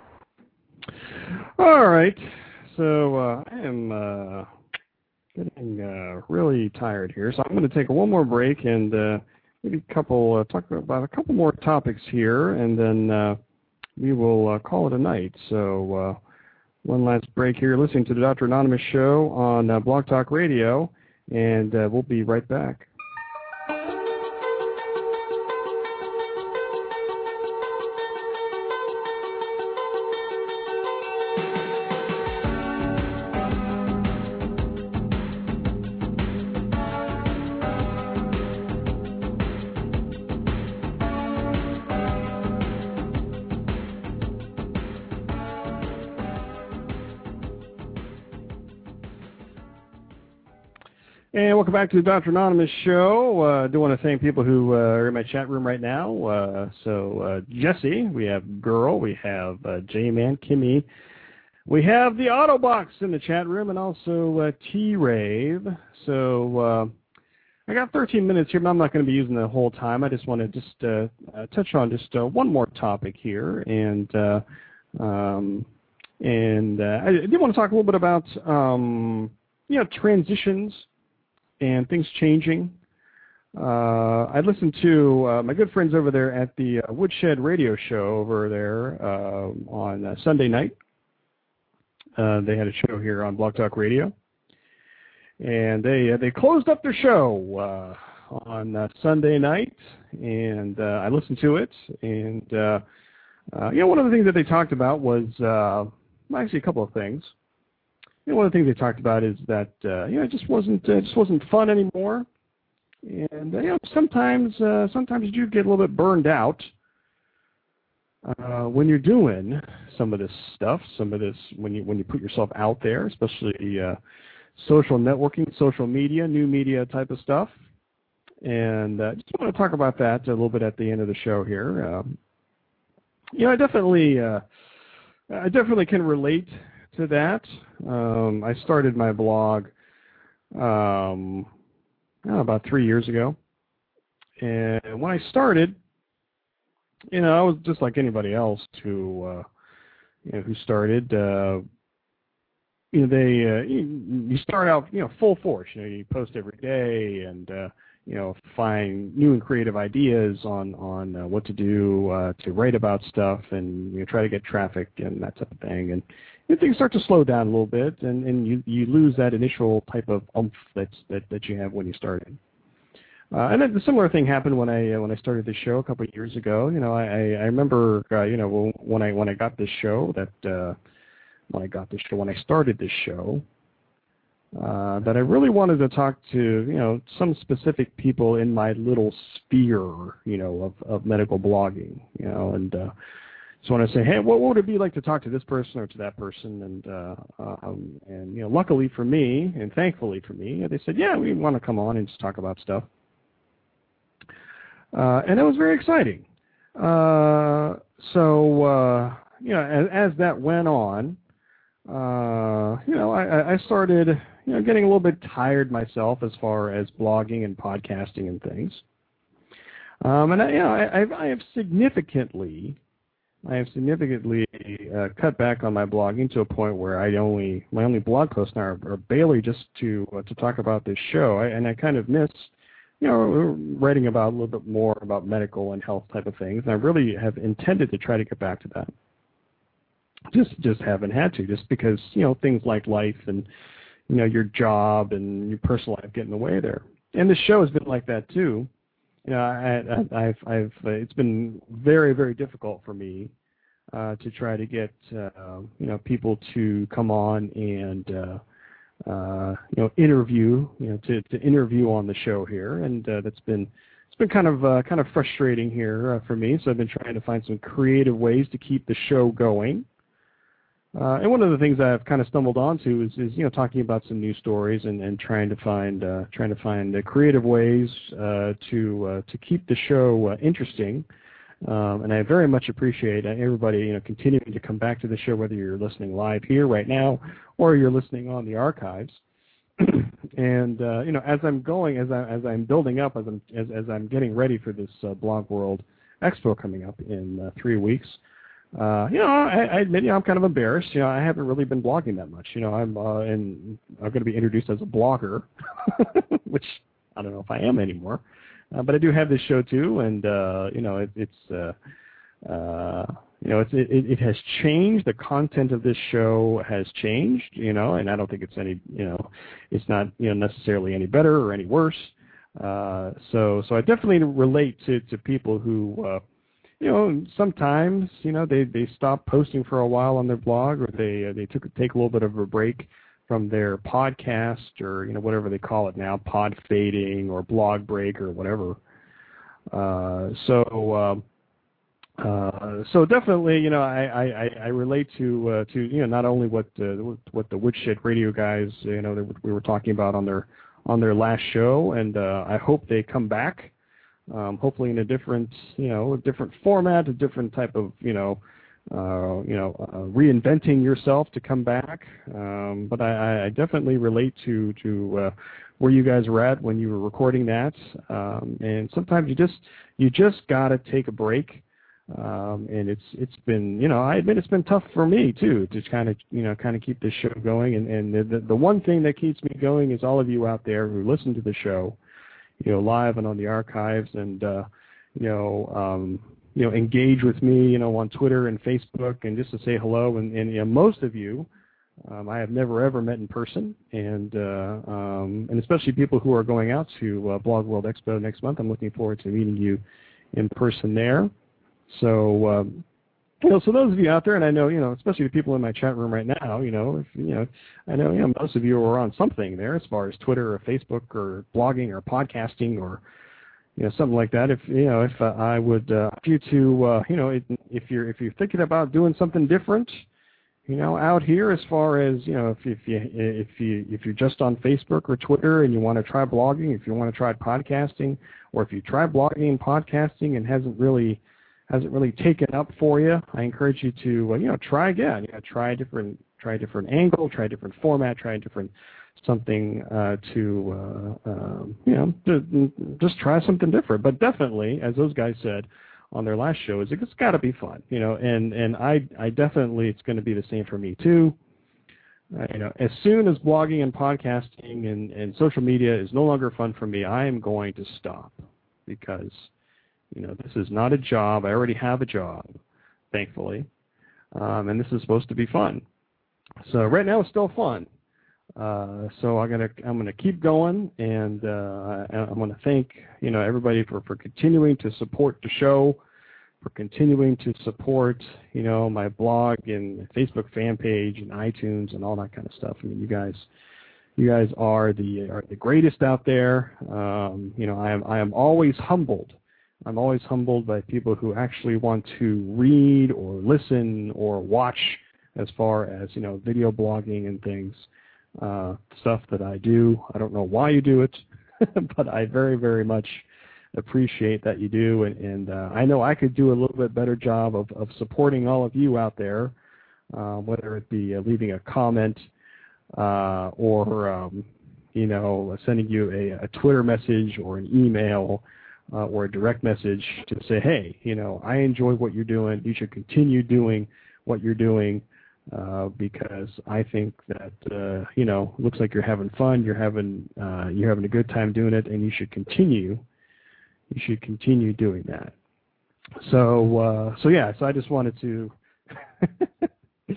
All right, so uh, I am uh, getting uh, really tired here, so I'm going to take one more break and uh, maybe a couple uh, talk about a couple more topics here, and then uh, we will uh, call it a night. So uh, one last break here. You're listening to the Doctor Anonymous Show on uh, Blog Talk Radio, and uh, we'll be right back. And welcome back to the Doctor Anonymous Show. Uh, I do want to thank people who uh, are in my chat room right now. Uh, so uh, Jesse, we have Girl, we have uh, J-Man, Kimmy. We have the Autobox in the chat room, and also uh, T-Rave. So uh, I got thirteen minutes here, but I'm not going to be using the whole time. I just want to just uh, uh, touch on just uh, one more topic here. And uh, um, and uh, I did want to talk a little bit about um, you know, transitions and things changing. Uh, I listened to uh, my good friends over there at the uh, Woodshed Radio Show over there uh, on uh, Sunday night. Uh, they had a show here on Blog Talk Radio, and they uh, they closed up their show uh, on uh, Sunday night, and uh, I listened to it. And uh, uh, you know, one of the things that they talked about was uh, well, actually a couple of things. You know, one of the things they talked about is that uh, you know, it just wasn't uh, just wasn't fun anymore, and uh, you know, sometimes uh, sometimes you do get a little bit burned out uh, when you're doing some of this stuff, some of this when you when you put yourself out there, especially uh, social networking, social media, new media type of stuff. And I uh, just want to talk about that a little bit at the end of the show here. Um, you know, I definitely uh, I definitely can relate to that. Um, I started my blog um, oh, about three years ago, and when I started, you know, I was just like anybody else who, uh, you know, who started. Uh, you know, they uh, you, you start out, you know, full force. You know, you post every day, and uh, you know, find new and creative ideas on on uh, what to do uh, to write about stuff, and you know, try to get traffic and that type of thing. And And things start to slow down a little bit, and, and you, you lose that initial type of oomph that's, that that you have when you started. Uh, and then the similar thing happened when I uh, when I started this show a couple of years ago. You know, I, I remember uh, you know when I when I got this show that uh, when I got this show when I started this show uh, that I really wanted to talk to you know some specific people in my little sphere you know of, of medical blogging. You know, and uh, so when I say, hey, what would it be like to talk to this person or to that person? And, uh, um, and you know, luckily for me and thankfully for me, they said, yeah, we want to come on and just talk about stuff. Uh, and it was very exciting. Uh, so, uh, you know, as, as that went on, uh, you know, I, I started, you know, getting a little bit tired myself as far as blogging and podcasting and things. Um, and, I, you know, I, I have significantly... I have significantly uh, cut back on my blogging to a point where I only my only blog posts now are, are barely just to uh, to talk about this show, I, and I kind of miss, you know, writing about a little bit more about medical and health type of things. And I really have intended to try to get back to that. Just just haven't had to, just because you know things like life and you know your job and your personal life get in the way there. And the show has been like that too. you know, I, I, I've, I've, uh, it's been very, very difficult for me uh, to try to get, uh, you know, people to come on and, uh, uh, you know, interview, you know, to, to interview on the show here, and uh, that's been, it's been kind of, uh, kind of frustrating here uh, for me. So I've been trying to find some creative ways to keep the show going. Uh, and one of the things I've kind of stumbled onto is, is you know, talking about some news stories and, and trying to find uh, trying to find uh, creative ways uh, to uh, to keep the show uh, interesting. Um, and I very much appreciate everybody, you know, continuing to come back to the show, whether you're listening live here right now or you're listening on the archives. And uh, you know, as I'm going, as I as I'm building up, as I'm as, as I'm getting ready for this uh, Blog World Expo coming up in uh, three weeks. Uh, you know, I, I admit, you know, I'm kind of embarrassed. You know, I haven't really been blogging that much. You know, I'm uh, and I'm going to be introduced as a blogger, which I don't know if I am anymore. Uh, but I do have this show too, and uh, you know, it, it's uh, uh, you know, it's, it, it has changed. The content of this show has changed. You know, and I don't think it's any, you know, it's not, you know, necessarily any better or any worse. Uh, so, so I definitely relate to to people who. Uh, You know, sometimes, you know, they, they stop posting for a while on their blog, or they uh, they took take a little bit of a break from their podcast, or, you know, whatever they call it now, pod fading or blog break or whatever. Uh, so uh, uh, so definitely, you know, I, I, I relate to uh, to you know, not only what uh, what the Woodshed Radio guys, you know, that we were talking about on their on their last show, and uh, I hope they come back. Um, hopefully in a different, you know, a different format, a different type of, you know, uh, you know, uh, reinventing yourself to come back. Um, but I, I definitely relate to to uh, where you guys were at when you were recording that. Um, and sometimes you just you just gotta take a break. Um, and it's it's been, you know, I admit it's been tough for me too to kind of, you know, kind of keep this show going. And, and the, the the one thing that keeps me going is all of you out there who listen to the show, you know, live and on the archives, and uh, you know, um, you know, engage with me, you know, on Twitter and Facebook, and just to say hello. And, and you know, most of you, um, I have never ever met in person, and uh, um, and especially people who are going out to uh, Blog World Expo next month. I'm looking forward to meeting you in person there. So. Um, You know, so those of you out there, and I know, you know, especially the people in my chat room right now, you know, if, you know, I know, you know, most of you are on something there as far as Twitter or Facebook or blogging or podcasting or, you know, something like that. If, you know, if uh, I would, uh, if you to, uh, you know, if you're, if you're thinking about doing something different, you know, out here, as far as, you know, if, if you, if you, if you're just on Facebook or Twitter and you want to try blogging, if you want to try podcasting, or if you try blogging and podcasting and hasn't really, hasn't really taken up for you, I encourage you to, uh, you know, try again. You know, try a different, try a different angle, try a different format, try a different something uh, to, uh, um, you know, to, just try something different. But definitely, as those guys said on their last show, is it's got to be fun, you know. And and I, I definitely, it's going to be the same for me too. Uh, you know, as soon as blogging and podcasting and, and social media is no longer fun for me, I am going to stop, because, you know, this is not a job. I already have a job, thankfully, um, and this is supposed to be fun. So right now it's still fun. Uh, so I'm gonna I'm gonna keep going, and uh, I'm gonna thank, you know, everybody for, for continuing to support the show, for continuing to support, you know, my blog and Facebook fan page and iTunes and all that kind of stuff. I mean, you guys. You guys are the are the greatest out there. Um, you know, I am I am always humbled. I'm always humbled by people who actually want to read or listen or watch, as far as, you know, video blogging and things, uh, stuff that I do. I don't know why you do it, but I very, very much appreciate that you do. And, and uh, I know I could do a little bit better job of, of supporting all of you out there, uh, whether it be uh, leaving a comment uh, or, um, you know, sending you a, a Twitter message or an email, Uh, or a direct message to say, hey, you know, I enjoy what you're doing. You should continue doing what you're doing, uh, because I think that, uh, you know, looks like you're having fun. You're having uh, you're having a good time doing it, and you should continue. You should continue doing that. So, uh, so yeah. So I just wanted to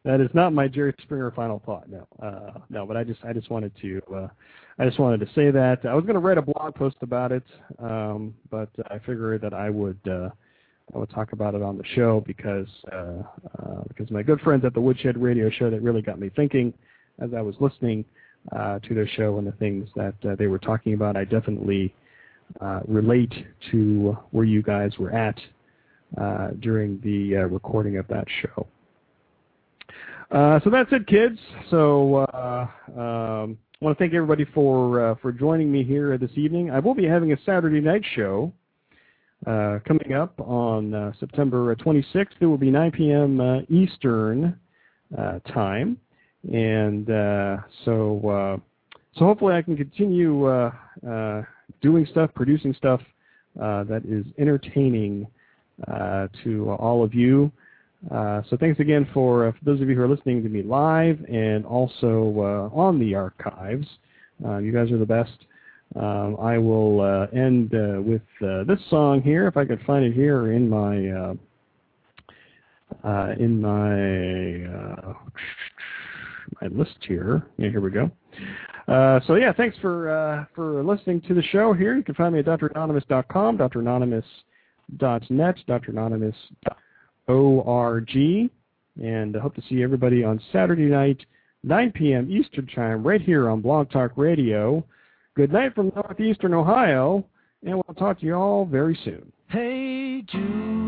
that is not my Jerry Springer final thought. No, uh, no. But I just, I just wanted to, uh, I just wanted to say that I was going to write a blog post about it, um, but I figured that I would, uh, I would talk about it on the show because, uh, uh, because my good friends at the Woodshed Radio Show, that really got me thinking as I was listening uh, to their show and the things that uh, they were talking about. I definitely uh, relate to where you guys were at uh, during the uh, recording of that show. Uh, so that's it, kids. So uh, um, I want to thank everybody for uh, for joining me here this evening. I will be having a Saturday night show uh, coming up on uh, September twenty-sixth. It will be nine p.m. Uh, Eastern uh, time, and uh, so uh, so hopefully I can continue uh, uh, doing stuff, producing stuff uh, that is entertaining uh, to all of you. Uh, so thanks again for, uh, for those of you who are listening to me live and also uh, on the archives. Uh, you guys are the best. Um, I will uh, end uh, with uh, this song here, if I could find it here in my uh, uh, in my uh, my list here. Yeah, here we go. Uh, so yeah, thanks for uh, for listening to the show here. You can find me at D R anonymous dot com, D R anonymous dot net, D R anonymous dot org, and I hope to see everybody on Saturday night, nine p.m. Eastern Time, right here on Blog Talk Radio. Good night from Northeastern Ohio, and we'll talk to you all very soon. Hey, Jude.